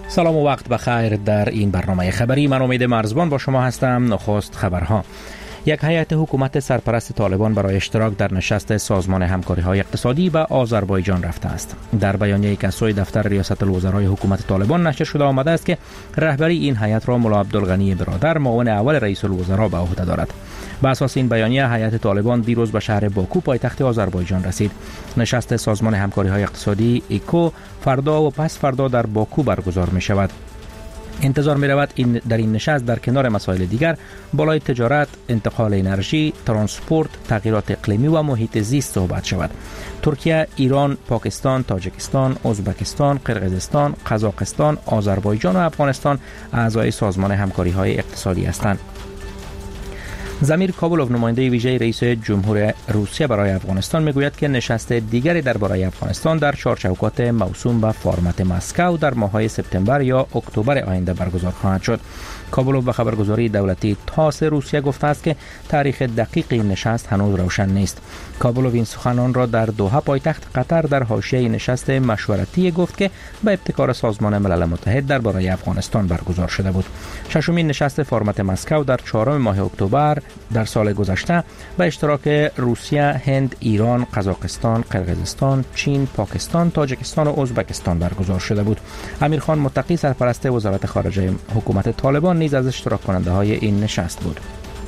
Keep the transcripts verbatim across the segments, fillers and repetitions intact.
سلام و وقت بخیر. در این برنامه خبری من امید مرزبان با شما هستم. نخست خبرها. یک هیئت حکومت سرپرست طالبان برای اشتراک در نشست سازمان همکاری‌های اقتصادی به آذربایجان رفته است. در بیانیه‌ای که از سوی دفتر ریاست الوزرای حکومت طالبان نشر شده آمده است که رهبری این هیئت را ملا عبدالغنی برادر معاون اول رئیس الوزراء به عهده دارد. بر اساس این بیانیه هیئت طالبان دیروز به شهر باکو پایتخت آذربایجان رسید. نشست سازمان همکاری‌های اقتصادی ایکو فردا و پس فردا در باکو برگزار می شود. انتظار می رود این در این نشست در کنار مسائل دیگر بالای تجارت، انتقال انرژی، ترانسپورت، تغییرات اقلیمی و محیط زیست صحبت شود. ترکیه، ایران، پاکستان، تاجیکستان، ازبکستان، قرقیزستان، قزاقستان، آذربایجان و افغانستان اعضای سازمان همکاری‌های اقتصادی هستند. زمیر کابولوف، نماینده ویژه رئیس جمهور روسیه برای افغانستان، میگوید که نشست دیگری درباره افغانستان در چهارچوکات موسوم به فرمت مسکو در ماه‌های سپتامبر یا اکتبر آینده برگزار خواهد شد. کابولوف به خبرگزاری دولتی تاس روسیه گفته است که تاریخ دقیق این نشست هنوز روشن نیست. کابولوف این سخنان را در دوحه پایتخت قطر در حاشیه نشست مشورتی گفت که به ابتکار سازمان ملل متحد درباره افغانستان برگزار شده بود. ششمین نشست فرمت مسکو در چهارم ماه اکتبر در سال گذشته به اشتراک روسیه، هند، ایران، قزاقستان، قرقیزستان، چین، پاکستان، تاجیکستان و ازبکستان برگزار شده بود. امیرخان متقی، سرپرست وزارت خارجه حکومت طالبان، نیز از اشتراک کننده های این نشست بود.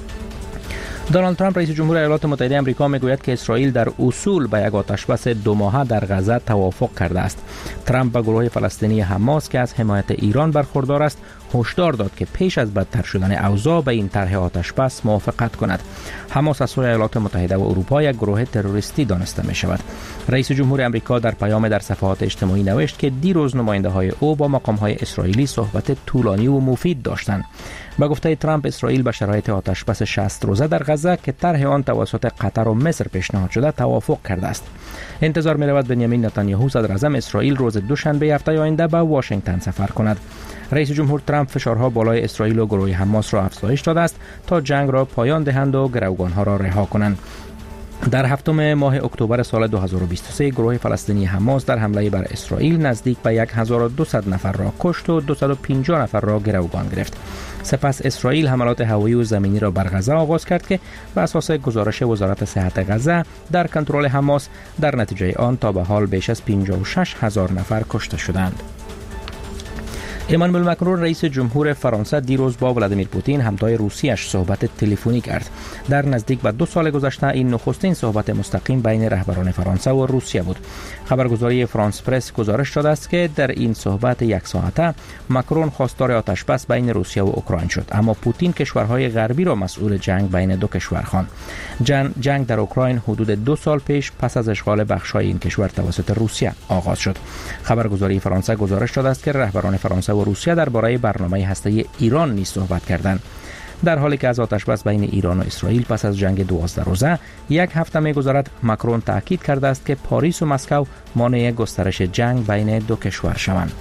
دونالد ترامپ رئیس جمهور ایالات متحده آمریکا میگوید که اسرائیل در اصول به یک آتشبس دو ماهه در غزه توافق کرده است. ترامپ به گروه فلسطینی حماس که از حمایت ایران برخوردار است هشدار داد که پیش از بدتر شدن اوضاع به این طرح آتشبس موافقت کند. حماس از سوی ایالات متحده و اروپا یک گروه تروریستی دانسته می شود. رئیس جمهور آمریکا در پیام در صفحات اجتماعی نوشت که دیروز نماینده های او با مقام های اسرائیلی صحبت طولانی و مفید داشتند. با گفته ترامپ، اسرائیل به شرایط آتشبس شصت روزه در غزه که طرح آن توسط قطر و مصر پیشنهاد شده توافق کرده است. انتظار می رود بنیامین نتانیاهو صدر اعظم اسرائیل روز دوشنبه هفته آینده به واشنگتن سفر کند. رئیس جمهور ترامپ فشارها بالای اسرائیل و گروه حماس را افزایش داده است تا جنگ را پایان دهند و گروگانها را رها کنند. در هفتم ماه اکتبر سال دو هزار و بیست و سه گروه فلسطینی حماس در حمله بر اسرائیل نزدیک به هزار و دویست نفر را کشت و دویست و پنجاه نفر را گروگان گرفت. سپس اسرائیل حملات هوایی و زمینی را بر غزه آغاز کرد که بر اساس گزارش وزارت صحت غزه در کنترل حماس در نتیجه آن تا به حال بیش از پنجاه و شش هزار نفر کشته شدند. امانوئل مکرون رئیس جمهور فرانسه دیروز با ولادیمیر پوتین همتای روسیش صحبت تلفنی کرد. در نزدیک به دو سال گذشته این نخستین صحبت مستقیم بین رهبران فرانسه و روسیه بود. خبرگزاری فرانس پرس گزارش داده است که در این صحبت یک ساعته مکرون خواستار آتشبس بین روسیه و اوکراین شد، اما پوتین کشورهای غربی را مسئول جنگ بین دو کشور خواند. جنگ, جنگ در اوکراین حدود دو سال پیش پس از اشغال بخش‌های این کشور توسط روسیه آغاز شد. خبرگزاری فرانسه گزارش داده است که رهبران فرانسه و روسیه درباره برنامه هسته‌ای ایران نیز صحبت کردند. در حالی که از آتشبس بین ایران و اسرائیل پس از جنگ دوازده روزه یک هفته می‌گذرد، مکرون تاکید کرده است که پاریس و مسکو مانع گسترش جنگ بین دو کشور شوند.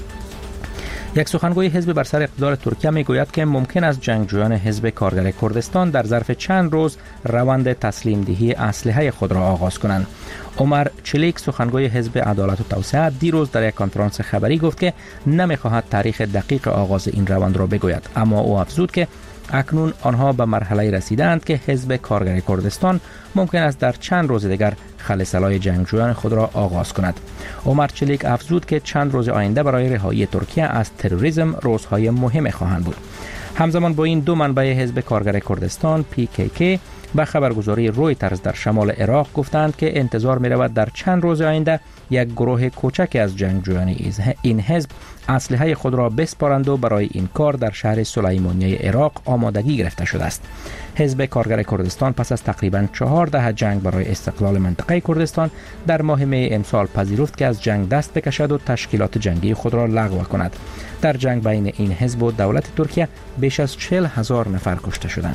یک سخنگوی حزب بر سر اقتدار ترکیه میگوید که ممکن است جنگجویان حزب کارگر کردستان در ظرف چند روز روند تسلیم دهی اسلحه خود را آغاز کنند. عمر چلیک، سخنگوی حزب عدالت و توسعه، دیروز در یک کنفرانس خبری گفت که نمیخواهد تاریخ دقیق آغاز این روند را بگوید، اما او افزود که اکنون آنها به مرحله رسیدند که حزب کارگر کردستان ممکن است در چند روز دیگر خلسلای جنگجویان خود را آغاز کند. عمر چلیک افزود که چند روز آینده برای رهایی ترکیه از تروریسم روزهای مهم خواهند بود. همزمان با این دو منبع حزب کارگر کردستان پی کی کی به خبرگزاری رویترز در شمال عراق گفتند که انتظار می رود در چند روز آینده یک گروه کوچک از جنگجویان این حزب اسلحه خود را بسپارند و برای این کار در شهر سلیمانیه عراق آمادگی گرفته شده است. حزب کارگر کردستان پس از تقریباً چهار دهه جنگ برای استقلال منطقه کردستان در ماه می امسال پذیرفت که از جنگ دست بکشد و تشکیلات جنگی خود را لغو کند. در جنگ بین این حزب و دولت ترکیه بیش از چهل هزار نفر کشته شدند.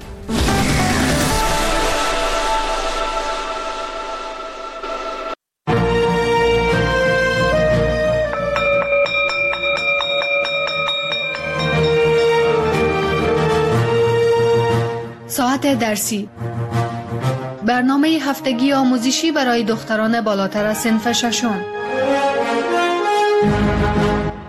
ساعت درسی، برنامه هفتگی آموزشی برای دختران بالاتر از صنف ششم.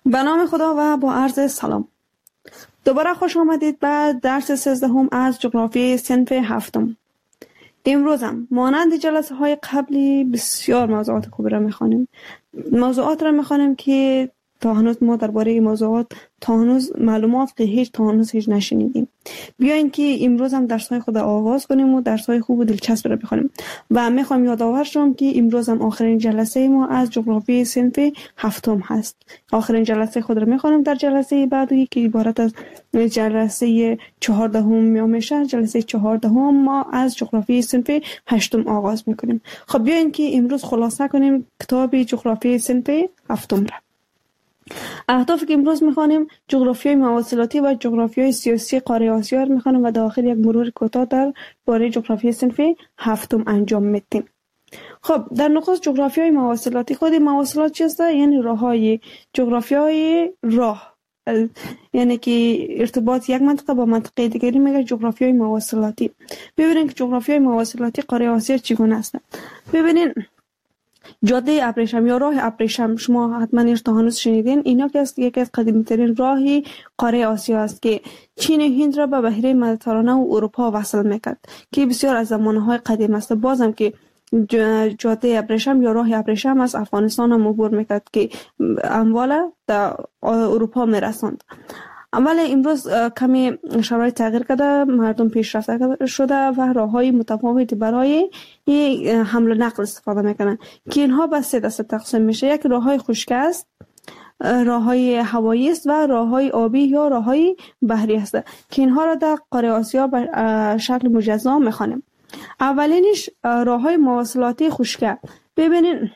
به نام خدا و با عرض سلام. دوباره خوش آمدید به درس سیزدهم از جغرافی صنف هفتم. امروزم مانند جلسه های قبلی بسیار موضوعات خوبی را میخوانیم. موضوعات را میخوانیم که تا هنوز ما درباره این موضوعات تا هنوز معلومات که هیچ تا هنوز هیچ نشنیدیم. بیاین که امروز هم درس های خود آغاز کنیم و درس های خوب و دلچسب را بخونیم. و میخوام یادآور شم که امروز هم آخرین جلسه ما از جغرافی صنف هفتم هست. آخرین جلسه خود را میخوانیم. در جلسه بعدی که عبارت از جلسه چهاردهم میشه، جلسه چهاردهم ما از جغرافی صنف هشتم آغاز میکنیم. خب بیاین که امروز خلاصه کنیم کتاب جغرافی صنف هفتم را. اهدافی که امروز میخوانیم جغرافیای مواصلاتی و جغرافیای سیاسی قاره آسیا رو میخوانیم و داخل یک مرور کوتاه در باره جغرافیای صنف هفتم انجام میدیم. خب در نخست جغرافیای مواصلاتی. خود مواصلات چیست؟ یعنی راههای جغرافیای راه، یعنی که ارتباط یک منطقه با منطقه دیگری میگه جغرافیای مواصلاتی. ببینید که جغرافیای مواصلاتی قاره آسیا چگونه است. ببینید جاده ابریشم یا راه ابریشم، شما حتما ایش تا هنوز شنیدین. اینا که است یکی از قدیمی ترین راهی قاره آسیا است که چین و هند را به بحیره مدیترانه و اروپا وصل میکرد که بسیار از زمانهای قدیم است. بازم که جاده ابریشم یا راه ابریشم از افغانستان هم عبور میکرد که اموال در اروپا میرساند. ولی امروز کمی شرایط تغییر کرده، مردم پیشرفته شده و راههای متفاوتی برای حمل و نقل استفاده میکنن که اینها به سه دسته تقسیم میشه. یک راههای خشک است، راههای هوایی است و راههای آبی یا راههای بحری است که اینها را در قاره آسیا به شکل مجزا میخوانیم. اولینش راههای مواصلاتی خشک. ببینید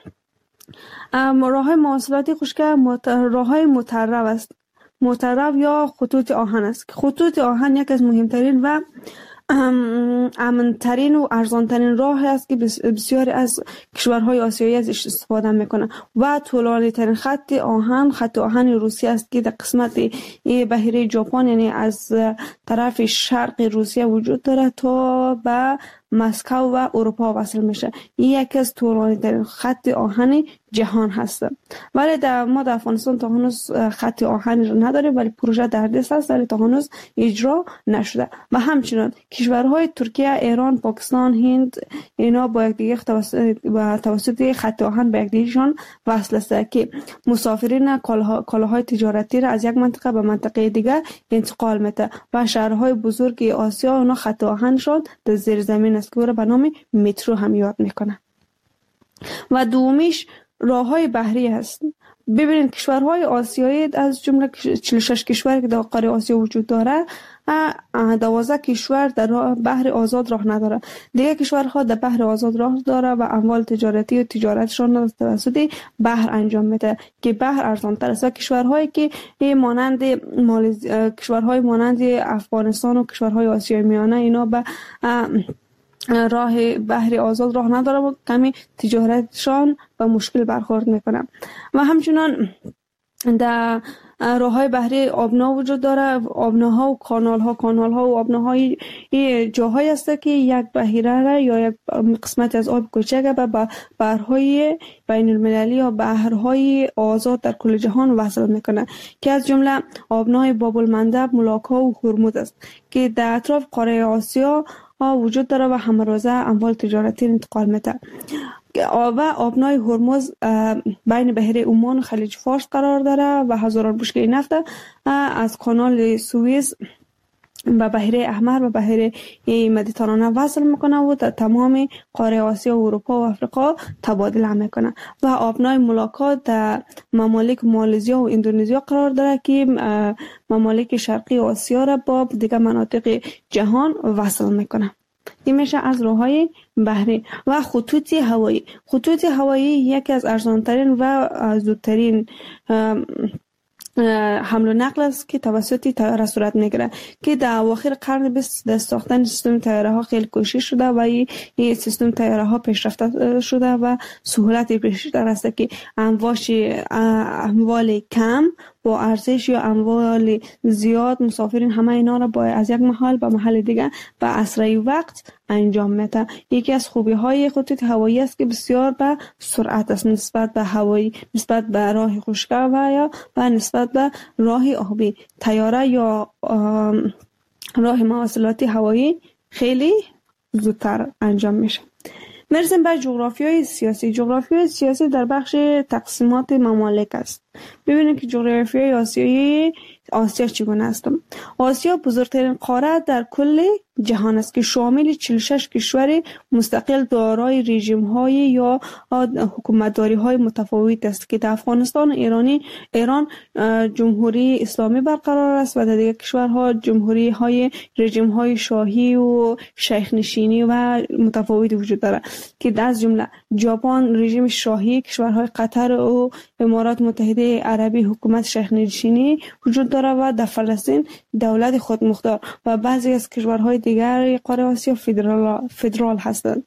راههای مواصلاتی خشک راههای مترو است. مترو یا خطوط آهن است. خطوط آهن یک از مهمترین و امنترین و ارزانترین راه است که بسیاری از کشورهای آسیایی ازش استفاده میکنه و طولانی ترین خط آهن خط آهن روسیه است که در قسمت بحیره ژاپن یعنی از طرف شرق روسیه وجود داره تا به مسکو و اروپا وصل میشه. این یکی از طولانی ترین خط آهن جهان هست. ولی در ما در افغانستان تا هنوز خط آهن را نداریم، ولی پروژه در دست است ولی تا هنوز اجرا نشده. و همچنین کشورهای ترکیه، ایران، پاکستان، هند اینا با یکدیگر توسط و توسط خط آهن به یکدیگرشان وصل است که مسافرین کالاهای تجارتی را از یک منطقه به منطقه دیگر انتقال میده و شهرهای بزرگ آسیا اونا خط آهنشان در زیر زمین است که به نام مترو هم یاد میکنه. و دومیش راههای بحری هست. ببینید کشورهای آسیایی از جمله چهل و شش کشور که در قاره آسیا وجود داره، دوازده کشور در بحر آزاد راه نداره. دیگه کشورها در بحر آزاد راه داره و اموال تجارتی و تجارتشان توسط بحر انجام میده که بحر ارزان‌تر است. کشورهایی که مانند مالز... کشورهای مانند افغانستان و کشورهای آسیای میانه اینا به راه بحری آزاد راه نداره و کمی تجارتشان به مشکل برخورد میکنه. و همچنان در راههای بحری آبنا وجود داره. آبناها و کانالها کانالها و آبناهای جاهایی است که یک بحیره را یا یک قسمت از آب کوچک به بحرهای بین المللی یا بحرهای آزاد در کل جهان وصل میکنه که از جمله آبنای باب المندب، ملاکا و هرمز است که در اطراف قاره آسیا وجود داره و همه روزه اموال تجارتی انتقال میده. و آبنای هرمز بین بحیره عمان و خلیج فارس قرار داره و هزاران بشکه نفت از کانال سوئیس به بحیره احمر و بحیره مدیترانه وصل میکنه و در تمام قاره آسیا و اروپا و افریقا تبادله میکنه. و آبنای ملاکا در ممالک مالزیا و اندونزیا قرار داره که ممالک شرقی آسیا را با دیگر مناطق جهان وصل میکنه. این میشه از راههای بحری. و خطوط هوایی. خطوط هوایی یکی از ارزانترین و زودترین حمل و نقل است که توسط طیاره صورت میگیره که در اواخر قرن بیست در ساختن سیستم طیاره ها خیلی کوشش شده و این سیستم طیاره ها پیشرفته شده و سهولت بیشتر است که امواج اموال کم با ارزش یا اموال زیاد مسافرین همه اینا را با از یک محل به محل دیگه به اسرع وقت انجام میده. یکی از خوبی های خطوط هوایی است که بسیار به سرعت است نسبت به هوایی، نسبت به راه خشکی و یا و نسبت به راه آبی. طیاره یا راه مواصلاتی هوایی خیلی زودتر انجام میشه. مرسیم بر جغرافیای سیاسی. جغرافیای سیاسی در بخش تقسیمات ممالک است. ببینیم که جغرافیای آسیایی آسیا چگونه است. آسیا بزرگترین قاره در کل جهان است که شامل چهل و شش کشور مستقل دارای رژیم‌های یا حکومتداری‌های متفاوت است که در افغانستان و ایرانی ایران جمهوری اسلامی برقرار است و در دیگر کشورها جمهوری‌های رژیم‌های شاهی و شیخ نشینی و متفاوت وجود دارد که از جمله ژاپن رژیم شاهی، کشورهای قطر و امارات متحده عربی حکومت شیخ نشینی وجود دارد و در فلسطین دولت خودمختار و بعضی از کشورهای دیگر قاره آسیا فدرال فدرال هستند.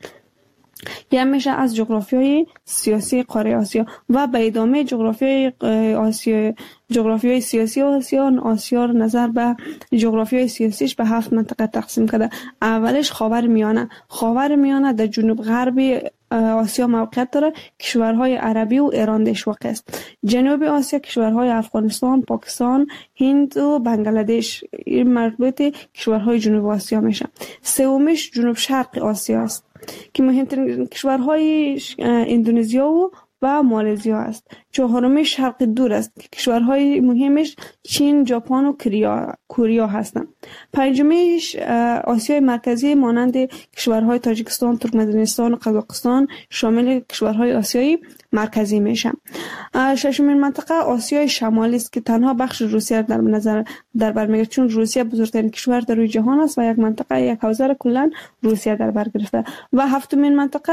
یه میشه از جغرافیای سیاسی قاره آسیا و به ادامه جغرافیای آسیا جغرافیای سیاسی آسیا آسیا نظر به جغرافیای سیاسیش به هفت منطقه تقسیم کرده. اولش خاور میانه. خاور میانه در جنوب غربی آسیا موقعیت داره. کشورهای عربی و ایران درش واقع است. جنوب آسیا کشورهای افغانستان، پاکستان، هند و بنگلادش این مربوط کشورهای جنوب آسیا میشه. سومیش جنوب شرق آسیا است که مهمترین کشورهای اندونزیا و و مالزیا است. چهارمی شرق دور است که کشورهای مهمش چین، ژاپن و کره کره هستند. پنجمیش آسیای مرکزی مانند کشورهای تاجیکستان، ترکمنستان و قزاقستان شامل کشورهای آسیای مرکزی میشن. ششمین منطقه آسیای شمالی است که تنها بخش روسیه در نظر در بر میگیرد چون روسیه بزرگترین کشور در روی جهان است و یک منطقه یک حوزه را کلا روسیه در بر گرفته. و هفتمین منطقه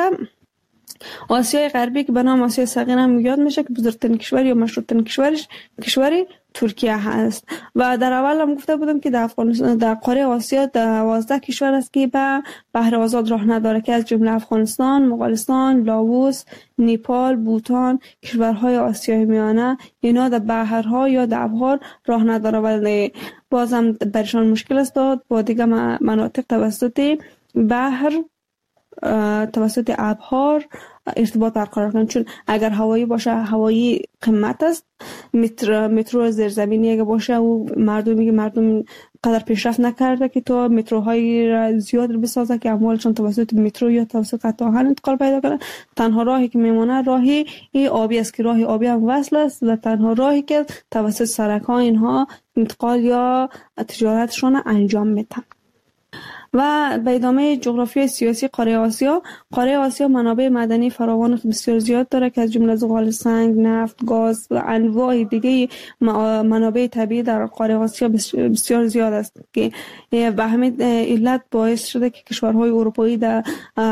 آسیای غربی که به نام آسیای صغیر هم یاد میشه که بزرگترین کشور یا مشهورترین کشورش کشور ترکیه هست. و در اول هم گفته بودم که در افغانستان در قاره آسیا دوازده کشور است که به بحر آزاد راه نداره که از جمله افغانستان، مغولستان، لاوس، نیپال، بوتان، کشورهای آسیای میانه اینا در بحرها یا در ابحار راه نداره ولی بازم برشان مشکل است با دیگه مناطق توسط بحر توسط ابحار ارتباط برقرار کنند چون اگر هوایی باشه هوایی قیمت است. مترو مترو زیرزمینی اگه باشه و مردمی که مردم قدر پیشرفت نکرده که تو متروهای را زیاد بسازه که اموالشون توسط مترو یا توسط قطع آهن انتقال پیدا کنه. تنها راهی که میمونه راهی آبی است که راه آبی هم وصل است و تنها راهی که توسط سرک ها اینها انتقال یا تجارتشون انجام میدن. و به ادامه جغرافیای سیاسی قاره آسیا. قاره آسیا منابع معدنی فراوان بسیار زیاد داره که از جمله زغال سنگ، نفت، گاز و انواع دیگه منابع طبیعی در قاره آسیا بسیار زیاد است که به همین علت باعث شده که کشورهای اروپایی در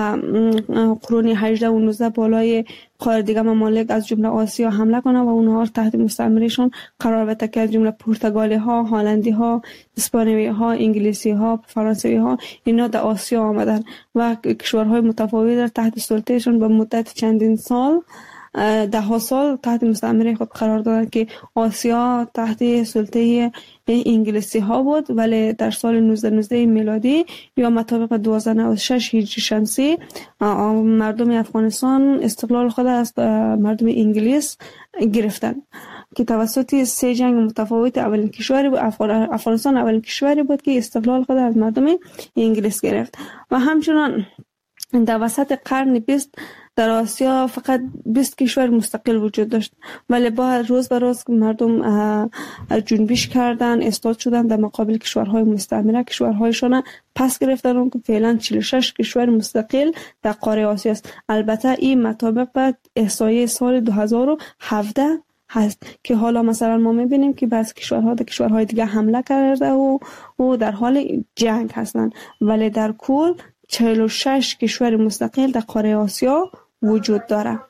قرون هجده و نوزده بالای قاره دیگه ممالک از جمله آسیا حمله کنه و اونها تحت مستعمرهشون قرار بده که از جمله پرتغالی ها، هلندی ها، اسپانیایی ها، انگلیسی ها، فرانسوی ها اینا در آسیا آمدن و کشورهای متفاوت در تحت سلطهشون به مدت چندین سال ده ها سال تحت مستعمره خود قرار دادن که آسیا تحت سلطه انگلیسی ها بود ولی در سال نوزده نوزده میلادی یا مطابق دوازده نود و شش هجری شمسی مردم افغانستان استقلال خود از مردم انگلیس گرفتن که توسط سه جنگ متفاوت اولین کشوری بود. افغانستان اولین کشوری بود که استقلال خود از مردم انگلیس گرفت و همچنان در وسط قرن بیست در آسیا فقط بیست کشور مستقل وجود داشت ولی با روز به روز مردم جنبش کردن استاد شدن در مقابل کشورهای مستعمره کشورهایشان پس گرفتن اون که فعلا چهل و شش کشور مستقل در قاره آسیا است. البته این مطابق به احصایه سال دو هزار و هفده هست که حالا مثلا ما میبینیم که بعضی کشورها در کشورهای دیگه حمله کرده و و در حال جنگ هستند ولی در کل چهل و شش کشور مستقل در قاره آسیا وجود داره.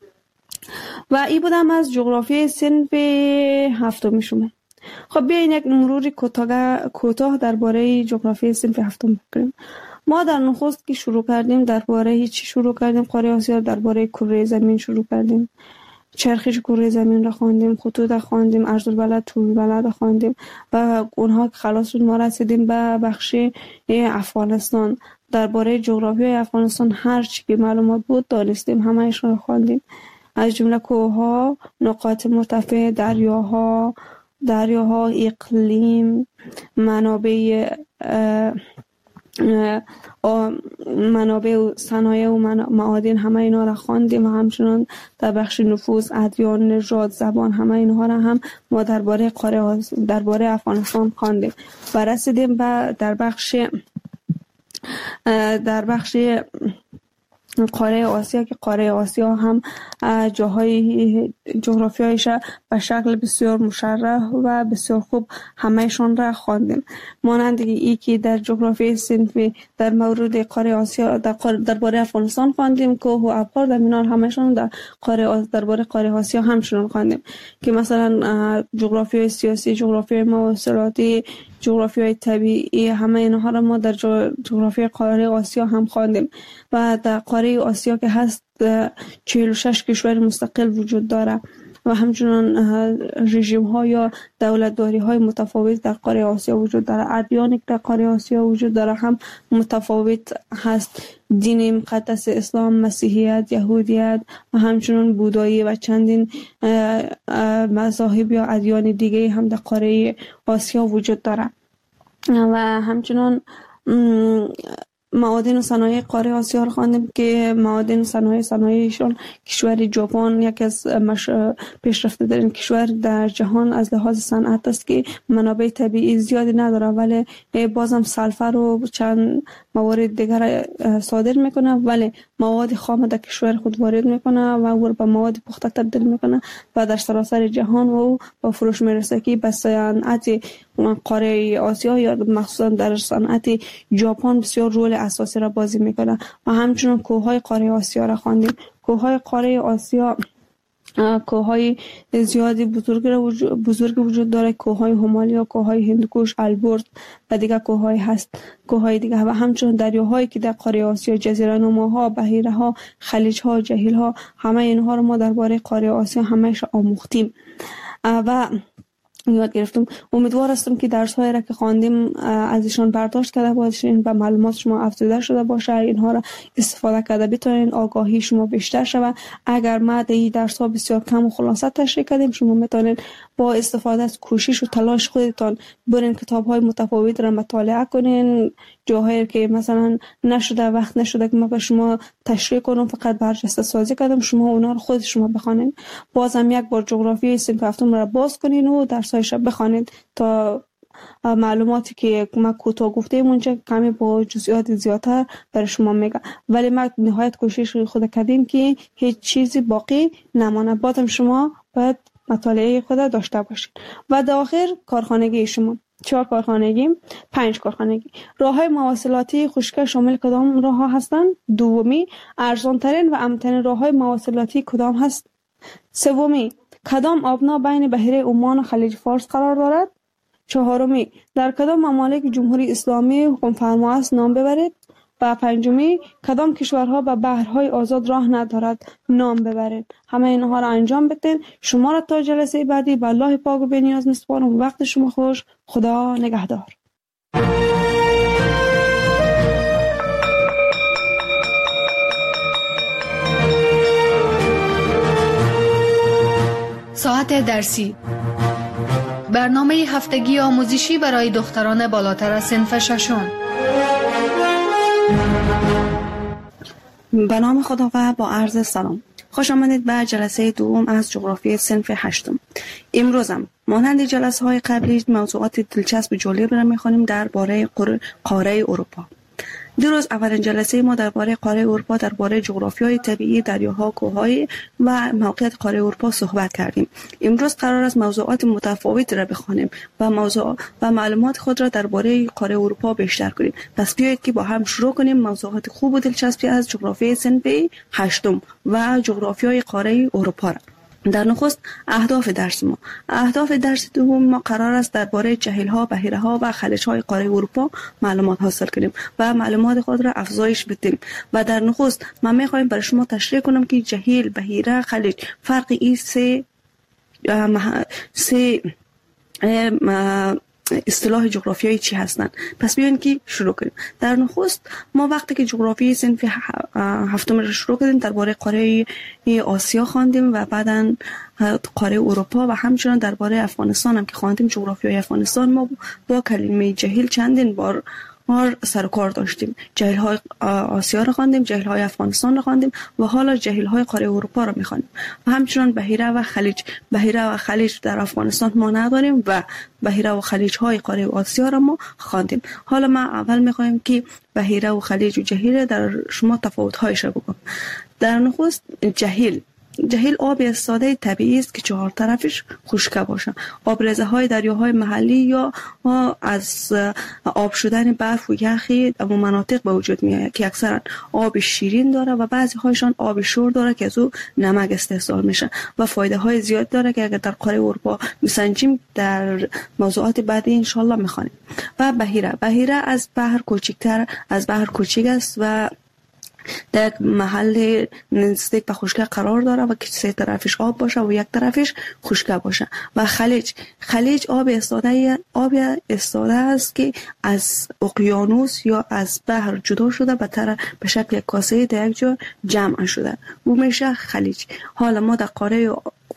و این بودم از جغرافی صنف هفتم شما. خب بیاین یک مرور کوتاه درباره جغرافی صنف هفتم بکنیم. ما در نخست که شروع کردیم درباره چی شروع کردیم؟ قاره آسیا درباره کره زمین شروع کردیم. چرخش کره زمین را خواندیم، خطوط خواندیم، عرض البلد، طول البلد خواندیم و اونها که خلاص شد ما رسیدیم به بخش افغانستان. درباره جغرافیای افغانستان هر چی که معلومات بود دانستیم، همه‌اش را خواندیم، از جمله کوه‌ها، نقاط مرتفع، دریاها، دریاها، اقلیم، منابع منابع و صنایع و معادن، همه اینا را خواندیم و همچنان در بخش نفوذ، ادیان، نژاد، زبان، همه اینها را هم ما درباره قاره درباره افغانستان خواندیم و رسیدیم به در بخش در بخش قاره آسیا که قاره آسیا هم جاهای جغرافیایش به شکل بسیار مشرح و بسیار خوب همهشون را خواندیم. مانند ای که در جغرافیای صنفی در مورد قاره آسیا در درباره افغانستان خواندیم، کوه و ابقار در مینار همهشون در قاره درباره قاره آسیا همشون خواندیم که مثلا جغرافیای سیاسی، جغرافیای مواصلاتی، جغرافیای طبیعی، همه اینها را ما در جغرافیای قاره آسیا هم خواندیم و در قاره آسیا که هست چهل و شش کشور مستقل وجود داره و همچنان رژیم ها یا دولتداری های متفاوت در قاره آسیا وجود داره. ادیانی که در قاره آسیا وجود داره هم متفاوت هست، دین مقدس اسلام، مسیحیت، یهودیت و همچنان بودایی و چندین مذاهب یا ادیان دیگه هم در قاره آسیا وجود داره و همچنان معادن و صنایع قاره آسیا رو خواندیم که معادن و صنایع صنایعشون کشور ژاپن یکی از پیشرفته ترین کشور در جهان از لحاظ صنعت است که منابع طبیعی زیادی نداره ولی بازم سلفر و چند موارد دیگر صادر میکنه ولی مواد خام در کشور خود وارد میکنه و او به مواد پخته تبدیل میکنه و در سراسر جهان و با فروش میرسه که به صنعت قاره آسیا یا مخصوصا در صنعت ژاپن بسیار رول اساسی را بازی میکنه و همچنین کوههای قاره آسیا را خواندیم. کوههای قاره آسیا کوههای زیادی بزرگ بزرگ وجود داره، کوههای همالیا، کوههای هندوکش، البرز و دیگر کوههای هست کوههای دیگه و همچنین دریاهایی که در قاره آسیا، جزیره نماها، بحیره ها، خلیج ها، جهیل ها، همه اینها رو ما درباره قاره آسیا همه‌اش آموختیم و یاد گرفتم. امیدوار هستم که درس هایی را که خواندیم از ایشان برداشت کرده باشین و معلومات شما افزوده شده باشه، اینها را استفاده کرده بتونین آگاهی شما بیشتر شود. اگر ما در این درس ها بسیار کم و خلاصه تشریح کردیم، شما میتونین با استفاده از کوشش و تلاش خودتان برین کتاب های متفاوت را مطالعه کنین، جاهایی که مثلا نشده وقت نشده که ما به شما تشریح کنم فقط برجسته سازی کردم، شما اونا رو خود شما بخونین. بازم یک بار جغرافیای صنف هفتم را باز کنین و درسایش بخونید تا معلوماتی که ما کوتاه گفتیم اونجا کمی با جزئیات زیادتر برای شما میگم، ولی ما نهایت کوشش خود کردیم که هیچ چیزی باقی نمانه. بازم شما باید مطالعه خود داشته باشید. و در آخر کارخانگی شما چهار کارخانگی، پنج کارخانگی. راههای مواصلاتی خوشگل شامل کدام راه ها هستند؟ دومی، ارزان ترین و امن‌ترین راههای مواصلاتی کدام هست؟ سومی، کدام آبنا بین بحیره عمان و خلیج فارس قرار دارد؟ چهارمی، در کدام ممالک جمهوری اسلامی حکم فرما است؟ نام ببرید. و پنجمی، کدام کشورها به بحرهای آزاد راه ندارد؟ نام ببرید. همه اینها را انجام بدین. شما را تا جلسه بعدی به الله پاک و بی‌نیاز می‌سپارم. وقت شما خوش. خدا نگهدار. ساعت درسی، برنامه هفتگی آموزشی برای دختران بالاتر از صنف ششم. به نام خدا و با عرض سلام. خوش آمدید به جلسه دوم از جغرافی صنف هشتم. امروزم مانند جلسه های قبلی موضوعات دلچسب و جالب را می‌خوانیم درباره قاره اروپا. دیروز اولین جلسه ما درباره قاره اروپا درباره جغرافیای طبیعی، دریاها، کوههای و موقعیت قاره اروپا صحبت کردیم. امروز قرار است موضوعات متفاوتی را بخوانیم و موضوع و معلومات خود را درباره قاره اروپا بیشتر کنیم. پس بیایید که با هم شروع کنیم موضوعات خوب و دلچسبی از جغرافیای صنف هشتم و جغرافیای قاره اروپا را. در نخست اهداف درس ما اهداف درس دوم ما قرار است درباره جهیل‌ها، بحیره‌ها و خلیج‌های قاره اروپا معلومات حاصل کنیم و معلومات خود را افزایش بدیم. و در نخست ما می‌خوایم برای شما تشریح کنم که جهیل، بحیره، خلیج فرق این سه سه اصطلاح جغرافیایی چی هستند. پس بیاین که شروع کنیم. در نخست ما وقتی که جغرافیای صنف هفتم رو شروع کردیم درباره قاره آسیا خواندیم و بعداً قاره اروپا و همچنان درباره افغانستان هم که خواندیم. جغرافیای افغانستان ما با کلمه جهیل چندین بار سر و کار داشتیم. جهیل های آسیا رو خواندیم، جهیل های افغانستان رو خواندیم و حالا جهیل های قاره اروپا رو میخوانیم. و همچنان بحیره و خلیج. بحیره و خلیج در افغانستان ما نداریم و بحیره و خلیج های قاره آسیا رو ما خواندیم. حالا ما اول میخوایم که بحیره و خلیج و جهیل در شما تفاوت هایش رو بگم. در نخست جهیل جهیل آب ایستاده طبیعی است که چهار طرفش خشک باشه. آبریزه های دریاهای محلی یا از آب شدن برف و یخی در مناطق به وجود میاد که اکثرا آب شیرین داره و بعضی هایشان آب شور داره که از او نمک استحصال میشه و فایده های زیاد داره که اگر در قاره اروپا میسنجیم در موضوعات بعدی ان شاء الله میخوانیم. و بحیره بحیره از بحر کوچکتر از بحر کوچک است و در محل نزدیک به خشکی قرار داره و که سه طرفش آب باشه و یک طرفش خشک باشه. و خلیج خلیج آب ایستاده آب ایستاده است که از اقیانوس یا از بحر جدا شده به طرف به شکل کاسه در یک جا جمع شده و میشه خلیج. حالا ما در قاره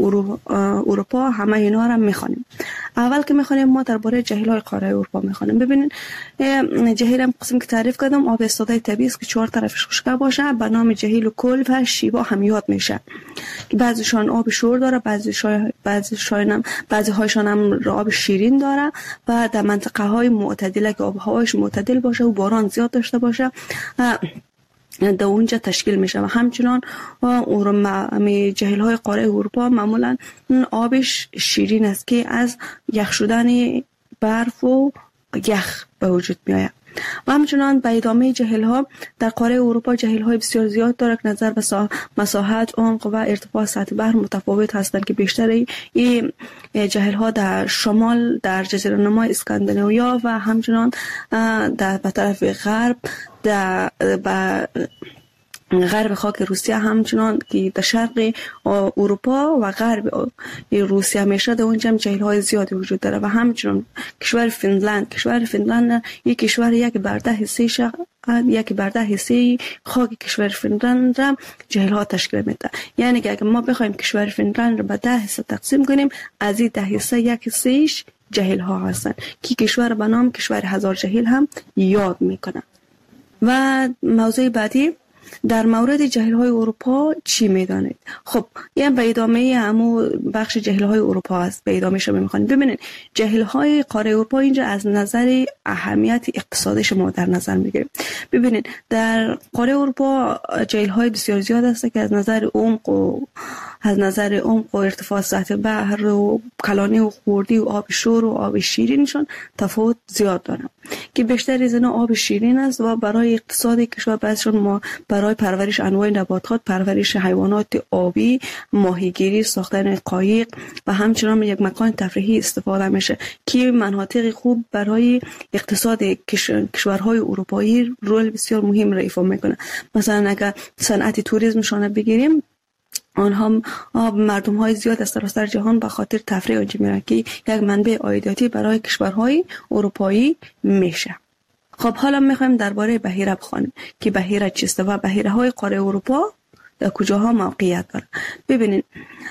اروپا همه اینا را میخوانیم. اول که میخوانیم ما درباره جهیل‌های قاره اروپا میخوانیم. ببینید جهیل هم قسم که تعریف کردم آب ایستاده طبیعی است که چهار طرفش خشک باشه. به نام جهیل و کل و شیوا هم یاد میشه که بعضیشان آب شور داره، بعضیشان بعضیشان بعضی هایشان هم آب شیرین داره و در منطقه های معتدله که آب هواش معتدل باشه و باران زیاد داشته باشه در اونجا تشکیل میشه. و همچنان جهیل های قاره اروپا معمولا آبش شیرین است که از یخ شدن برف و یخ به وجود میآید. و همچنان به ادامه جهیل ها در قاره اروپا جهیل های بسیار زیاد داره که نظر به مساحت، عمق و ارتفاع سطح بحر متفاوت هستند که بیشتر این جهیل ها در شمال در جزیره نما اسکاندیناویا و همچنان در به طرف غرب در به غرب خاک روسیه همچنان که در شرق اروپا و غرب روسیه میشه در اونجا هم جهیل های زیادی وجود داره. و همچنان کشور فنلند کشور فنلند یک کشور یک بر ده حصه ش... یک بر ده حصه خاک کشور فنلند را جهیل ها تشکیل میده. یعنی که اگر ما بخوایم کشور فنلند را به ده حصه تقسیم کنیم از این ده حصه یک حصهش جهیل ها هستند که کشور به نام کشور هزار جهیل هم یاد میکنه. و موضوع بعدی در مورد جهیل های اروپا چی میدانید؟ خب این به ادامه همو بخش جهیل های اروپا است. به ادامه شما میخوانیم. ببینید جهیل های قاره اروپا اینجا از نظر اهمیت اقتصادی شما در نظر میگیریم. ببینید در قاره اروپا جهیل های بسیار زیاد است که از نظر عمق و از نظر عمق و ارتفاع سطح بحر و کلانی و خوردی و آب شور و آب شیرینشون تفاوت زیاد دارن که بیشتر از اینا آب شیرین است و برای اقتصاد کشور بعضشون ما برای پرورش انواع نباتات، پرورش حیوانات آبی، ماهیگیری، ساختن قایق و همچنان یک مکان تفریحی استفاده میشه که مناطق خوب برای اقتصاد کشورهای اروپایی رول بسیار مهم را ایفا میکنه. مثلا اگر صنعت توریسمشون بگیریم آنها مردم های زیاد از سراسر جهان به خاطر تفریح آنجا میرن که یک منبع عایداتی برای کشورهای اروپایی میشه. خب حالا میخوایم درباره بحیره بخوانیم که بحیره چیست و بحیره های قاره اروپا در کجاها موقعیت داره. ببینید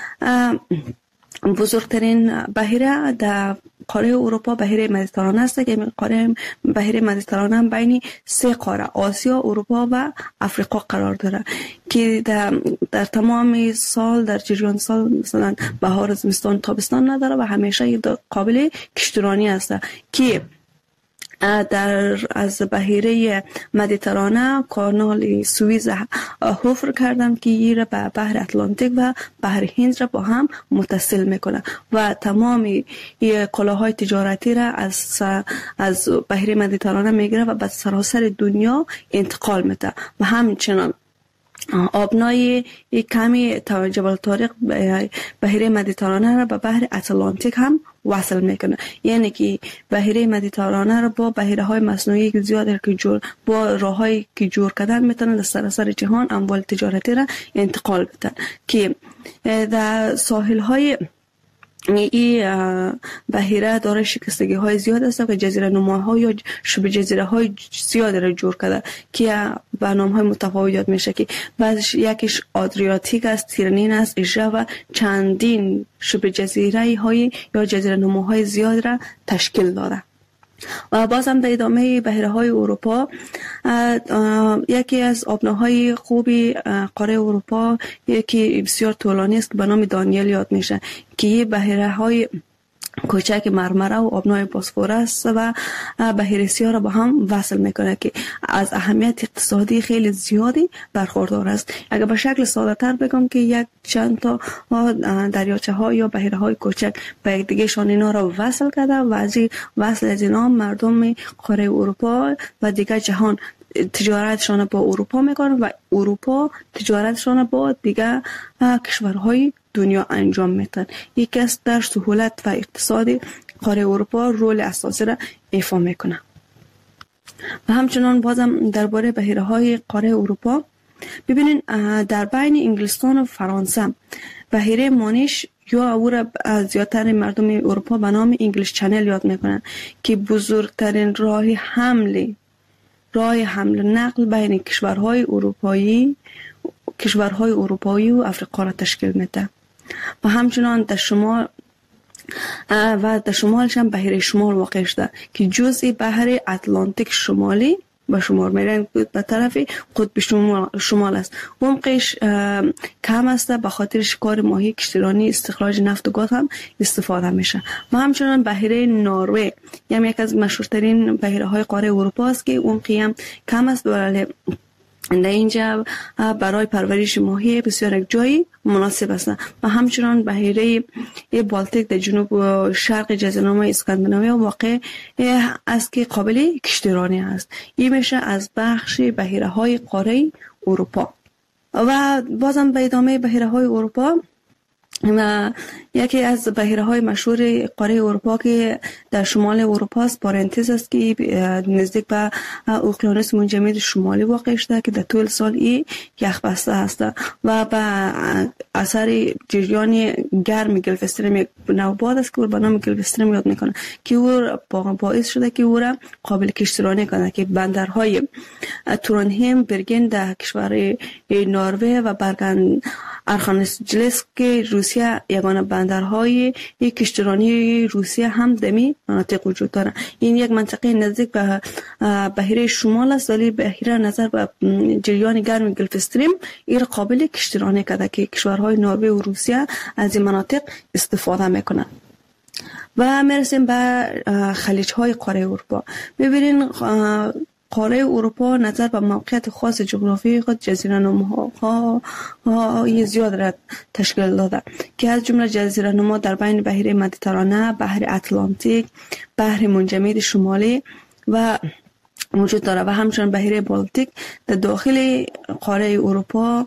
بزرگترین بحیره در قاره اروپا بحیره مدیترانه است که قاره بحیره مدیترانه هم بین سه قاره آسیا، اروپا و افریقا قرار داره که در, در تمام سال در جریان سال مثلا بهار، زمستان، تابستان نداره و همیشه قابل کشتیرانی است که در از بحیره مدیترانه کانال سوئیز حفر کردم که این را به بحر اتلانتیک و بحر هند را با هم متصل میکنه و تمام کالاهای تجارتی را از از بحیره مدیترانه میگیره و به سراسر دنیا انتقال میده. و همچنان آبنای کمی جبل طارق بحیره مدیترانه را به بحر اتلانتیک هم وصل میکنه. یعنی که بحیره مدیترانه را با بحیره های مصنوعی که زیاد که جور با راههایی که جور کردن میتونن در سراسر جهان اموال تجارتی را انتقال بدن که در ساحل های این بحیره داره شکستگی های زیاد است که جزیره نماها یا شبه جزیره های زیاد را جور کرده که به نام های متفاوت یاد میشه که بعضش یکیش آدریاتیک است، تیرنین است، ایژه و چندین شبه جزیره های یا جزیره نماهای زیاد را تشکیل داده. و بازم به ادامه بحیره های اروپا یکی از آبناهای خوبی قاره اروپا یکی بسیار طولانی است که به نام دانیل یاد میشه که یه بحیره های کوچک مرمره و آبنای بوسفورس و بحیره سیاه را با هم وصل میکنه که از اهمیت اقتصادی خیلی زیادی برخوردار است. اگر به شکل ساده تر بگم که یک چند تا دریاچه ها یا بحیره های کوچک به یک دیگه شان اینا را وصل کرده و از وصل از اینا مردم قاره اروپا و دیگه جهان تجارتشان با اروپا میکنن و اروپا تجارتشان با دیگه کشورهای دنیا انجام میدن. یکی از در سهولت و اقتصادی قاره اروپا رول اساسی را ایفا میکنه. و همچنان بازم درباره بحیره های قاره اروپا ببینین در بین انگلستان و فرانسه بحیره مانیش یا او را زیادتر مردم اروپا به نام انگلیش چنل یاد میکنن که بزرگترین راه حمل راه حمل نقل بین کشورهای اروپایی کشورهای اروپایی و افریقا را تشکیل میده. و همچنان در شمال و در شمالش هم بحیره شمال واقع شده که جزء بحر اتلانتیک شمالی به شمار میرن به طرف قطب شمال, شمال است. عمقش کم است به خاطر شکار ماهی، کشتیرانی، استخراج نفت و گاز هم استفاده میشه. و همچنان بحیره نروژ یعنی یک از مشهورترین بحیره های قاره اروپا است که عمقی هم کم است ولی در اینجا برای پرورش ماهی بسیار یک جایی مناسب است. و همچنان بحیره بالتیک در جنوب و شرق جزیره اسکاندیناوی واقع است که قابل کشتیرانی است. این میشه از بخش بحیره های قاره اروپا. و بازم به ادامه بحیره های اروپا و یکی از بحیره های مشهور قاره اروپا که در شمال اروپا است پارنتز است که نزدیک به اقیانوس منجمد شمالی واقع شده که در طول سال ای یخ بسته است و به اثر جریان گرم گلف استریم نو باد است که او به نام گلف استریم یاد میکنه که او باعث شده که او را قابل کشتیرانی کنه که بندرهای تورنهیم، برگن در کشور نروژ و برگن ارخانجلس که روسیه یگانه بندرهای یک کشتیرانی روسیه هم دمی مناطق وجود داره. این یک منطقه نزدیک به بحیره شمال است ولی بحیره نظر به جریان گرم گلف استریم این قابل کشتیرانی کرده که کشورهای نروژ و روسیه از این مناطق استفاده میکنند. و میرسیم به خلیج های قاره اروپا. ببینین قاره اروپا نظر به موقعیت خاص جغرافیایی خود جزیره نماها زیاد را تشکیل داده که از جمله جزیره نما در بین بحیره مدیترانه، بحر اتلانتیک، بحر منجمد شمالی و موجود داره و همچنین بحیره بالتیک در داخل قاره اروپا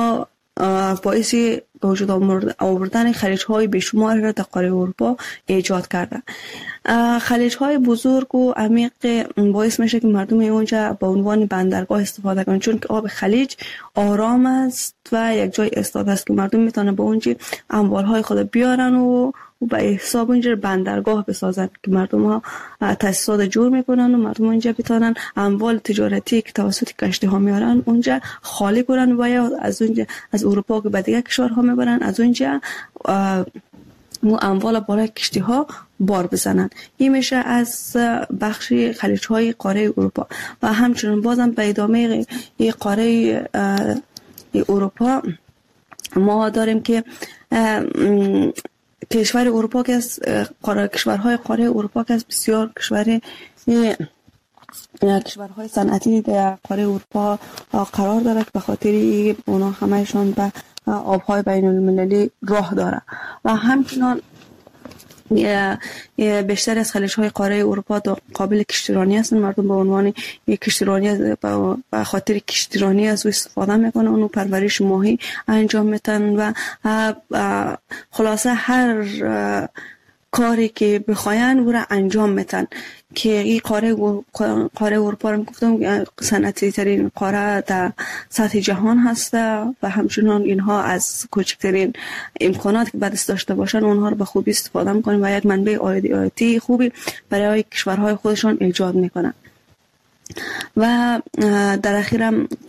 باعث به وجود آوردن خلیج های بیشمار را در قاره اروپا ایجاد کرده. خلیج های بزرگ و عمیق باعث میشه که مردم اونجا با عنوان بندرگاه استفاده کنند چون که آب خلیج آرام است و یک جای ایستاده است که مردم میتونن با اونجا اموال های خود بیارن و و به حساب اونجا بندرگاه بسازن که مردم ها تاسیسات جور میکنن و مردم اونجا بتونن اموال تجارتی که توسط کشتی ها میارن اونجا خالی کنن و یا از اونجا از اروپا که به دیگه کشورها میبرن از اونجا و اموال بالای کشتی ها بار بزنن. این میشه از بخش خلیج های قاره اروپا. و همچنین بازم به ادامه قاره اروپا ما داریم که کشور اروپا که از کشورهای قاره اروپا که از بسیار کشور کشورهای صنعتی در قاره اروپا قرار داره که به خاطر اونا همهشون به آبهای بین المللی راه داره. و همچنان بیشتر از خلیج های قاره اروپا قابل کشتیرانی هستند. مردم به عنوان یک کشتیرانی به خاطر کشتیرانی از او استفاده میکنن، اونو پرورش ماهی انجام میتن و خلاصه هر کاری که بخواین او را انجام میتن که این قاره قاره اروپا رو گفتم صنعتی ترین قاره در سطح جهان هست و همچنان اینها از کوچکترین امکانات که دست داشته باشن اونها رو به خوبی استفاده میکنن و یک منبع عایدی خوبی برای کشورهای خودشان ایجاد میکنن. و در اخیرم